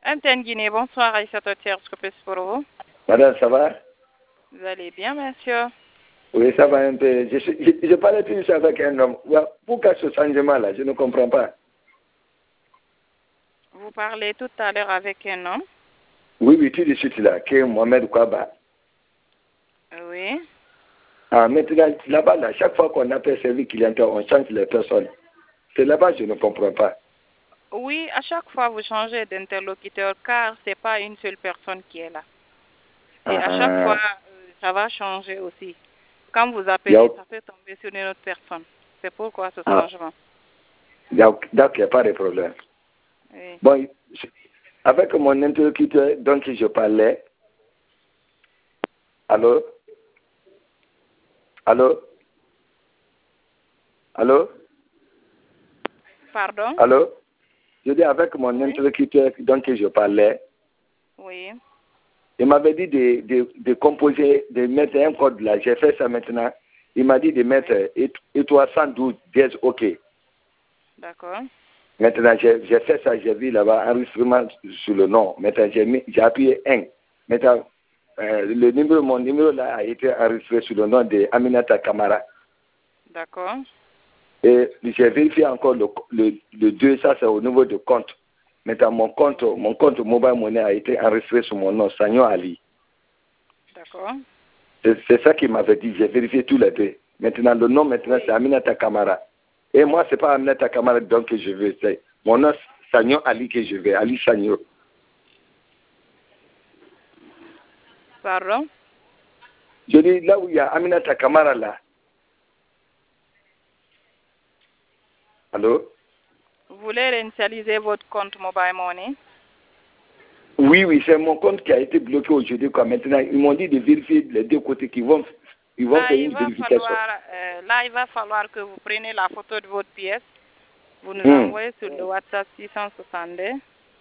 Antenne Guinée, bonsoir, Aïssa Totière, ce que peut pour vous? Madame, ça va? Vous allez bien, monsieur? Oui, ça va un peu. Je parlais plus avec un homme. Pourquoi ce changement-là? Je ne comprends pas. Vous parlez tout à l'heure avec un homme? Oui, tout de suite là, qui est Mohamed Kouaba. Oui. Ah, maintenant, là-bas, là, chaque fois qu'on appelle service clientèle, on change les personnes. C'est là-bas je ne comprends pas. Oui, à chaque fois, vous changez d'interlocuteur car ce n'est pas une seule personne qui est là. Et à chaque fois, ça va changer aussi. Quand vous appelez, ça peut tomber sur une autre personne. C'est pourquoi ce changement. Donc, il n'y a pas de problème. Oui. Bon, avec mon interlocuteur dont je parlais, allô? Allô? Allô? Pardon? Allô? Je dis avec mon interlocuteur dont je parlais, oui. Il m'avait dit de composer, de mettre un code là. J'ai fait ça maintenant. Il m'a dit de mettre étoile 112 dièse OK. D'accord. Maintenant, j'ai fait ça, j'ai vu là-bas enregistrement sur le nom. Maintenant, j'ai appuyé 1. Maintenant, mon numéro là a été enregistré sur le nom de Aminata Kamara. D'accord. Et j'ai vérifié encore le 2, ça c'est au niveau du compte. Maintenant, mon compte Mobile Money a été enregistré sur mon nom, Sanyo Ali. D'accord. C'est ça qu'il m'avait dit. J'ai vérifié tous les deux. Maintenant, le nom, c'est Aminata Kamara. Et moi, ce n'est pas Aminata Kamara donc que je veux. C'est mon nom, Sanyo Ali que je veux. Ali Sanyo. Pardon? Je dis, là où il y a Aminata Kamara, là. Allô? Vous voulez réinitialiser votre compte Mobile Money? Oui, c'est mon compte qui a été bloqué aujourd'hui. Maintenant, ils m'ont dit de vérifier les deux côtés qui vont faire une vérification. Là, il va falloir que vous preniez la photo de votre pièce. Vous nous envoyez sur le WhatsApp 662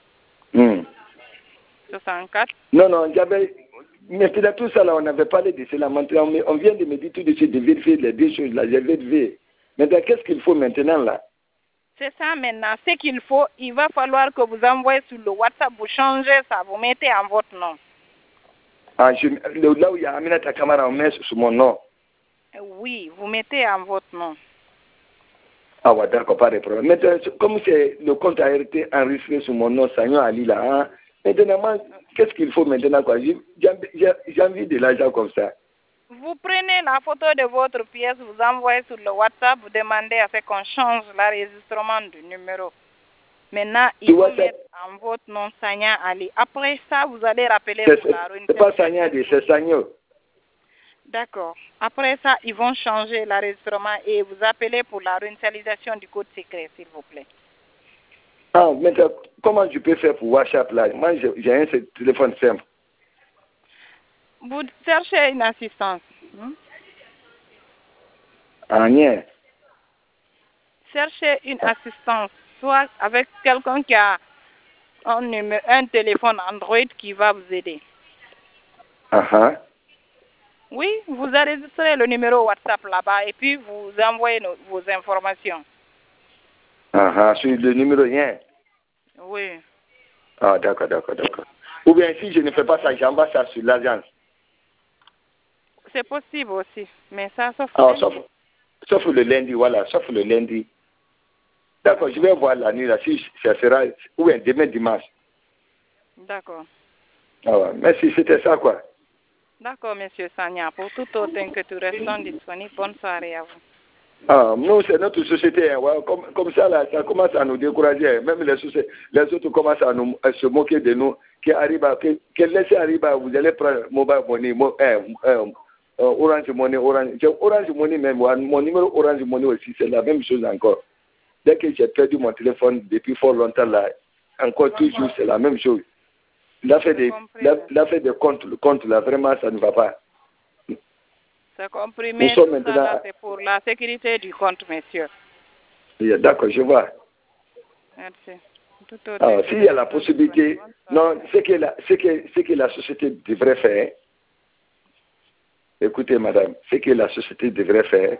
64. Non, maintenant tout ça là, on avait parlé de cela. Maintenant, on vient de me dire tout de suite de vérifier les deux choses là. J'ai vérifié. Maintenant, qu'est-ce qu'il faut maintenant là? C'est ça maintenant. Ce qu'il faut, il va falloir que vous envoyez sur le WhatsApp, vous changez ça, vous mettez en votre nom. Ah, là où il y a Aminata Kamara, on met sur mon nom. Oui, vous mettez en votre nom. Ah ouais, d'accord, pas de problème. Maintenant, comme le compte a été enregistré sur mon nom, Sanyo Ali là, hein, maintenant, qu'est-ce qu'il faut maintenant quoi? J'ai envie de l'argent comme ça. Vous prenez la photo de votre pièce, vous envoyez sur le WhatsApp, vous demandez à ce qu'on change l'enregistrement du numéro. Maintenant, il faut mettre en votre nom Sanya Ali. Après ça, vous allez rappeler pour la réunion. C'est pas Sanya Ali, c'est Sanyo. D'accord. Après ça, ils vont changer l'enregistrement et vous appelez pour la réinitialisation du code secret, s'il vous plaît. Ah, maintenant, comment je peux faire pour WhatsApp là? Moi, j'ai un téléphone simple. Vous cherchez une assistance. Ah, rien. Cherchez une assistance, soit avec quelqu'un qui a un téléphone Android qui va vous aider. Oui, vous enregistrez le numéro WhatsApp là-bas et puis vous envoyez vos informations. Sur le numéro rien. Oui. Ah, d'accord. Ou bien si je ne fais pas ça, j'envoie ça sur l'agence. C'est possible aussi, mais ça sauf sauf le lundi, voilà, sauf le lundi. D'accord, je vais voir la nuit là, si ça sera, ou bien demain dimanche. D'accord. Ah ouais, merci, c'était ça quoi. D'accord, monsieur Sanya. Pour tout autre inquiétude, restons disponibles. Bonne soirée à vous. Ah, nous, c'est notre société. Hein, ouais, comme ça, là, ça commence à nous décourager. Même les autres commencent à se moquer de nous. Qui arrive que laissez arriver, vous allez prendre Mobile Money, Orange Money, Orange Money même. Mon numéro Orange Money aussi, c'est la même chose encore. Dès que j'ai perdu mon téléphone depuis fort longtemps, là, encore toujours, c'est la même chose. L'affaire de compte, là, vraiment, ça ne va pas. C'est compris, mais tout ça, c'est pour la sécurité du compte, monsieur. D'accord, je vois. Merci. Alors, s'il y a la possibilité, non, ce que la société devrait faire, écoutez, madame, ce que la société devrait faire,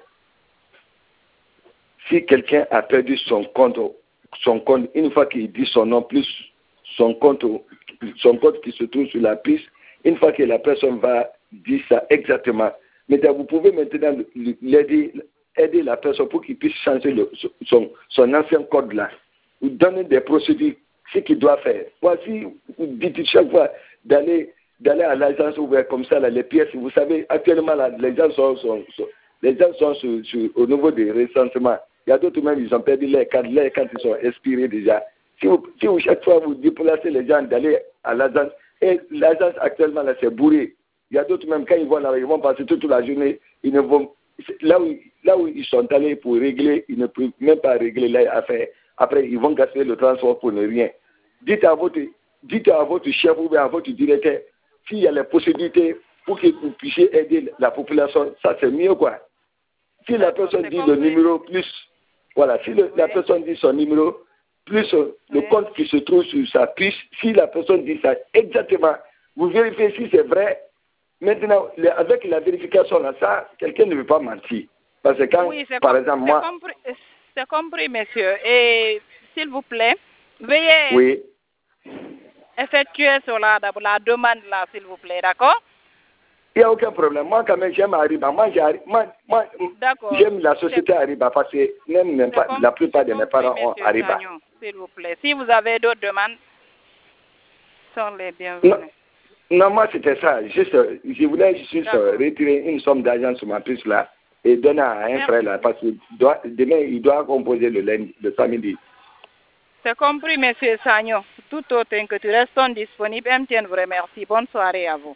si quelqu'un a perdu son compte, une fois qu'il dit son nom plus son compte qui se trouve sur la piste. Une fois que la personne va dire ça exactement, maintenant vous pouvez maintenant aider la personne pour qu'il puisse changer son ancien code là. Vous donnez des procédures, ce qu'il doit faire. Voici, vous dites chaque fois d'aller à l'agence ouverte comme ça, là, les pièces. Vous savez, actuellement, là, les gens sont au niveau des recensements. Il y a d'autres même, ils ont perdu les cartes ils sont expirés déjà. Si vous chaque fois vous déplacez les gens d'aller à l'agence, et l'agence actuellement là c'est bourré. Il y a d'autres même quand ils vont là, ils vont passer toute la journée, ils ne vont là où ils sont allés pour régler, ils ne peuvent même pas régler là après ils vont gaspiller le transport pour ne rien. Dites à votre chef ou à votre directeur s'il y a les possibilités pour que vous puissiez aider la population, ça c'est mieux quoi. Si la personne dit le numéro plus, voilà, si la personne dit son numéro, plus le compte qui se trouve sur sa fiche, si la personne dit ça exactement, vous vérifiez si c'est vrai. Maintenant, avec la vérification, là, ça, quelqu'un ne veut pas mentir. Parce que quand, par exemple, moi... C'est compris, monsieur. Et s'il vous plaît, veuillez effectuer cela, la demande là, s'il vous plaît, d'accord? Il n'y a aucun problème. Moi, quand même, j'aime Ariba. Moi, j'aime la société Ariba parce que même pas, la plupart de mes parents ont Ariba. S'il vous plaît. Si vous avez d'autres demandes, sont les bienvenus. Non, moi, c'était ça. Je voulais juste retirer une somme d'argent sur ma puce là et donner à un frère là parce que demain, il doit composer le samedi. C'est compris, monsieur Sagnon. Tout autant que tu restes disponible, MTN vous remercie. Bonne soirée à vous.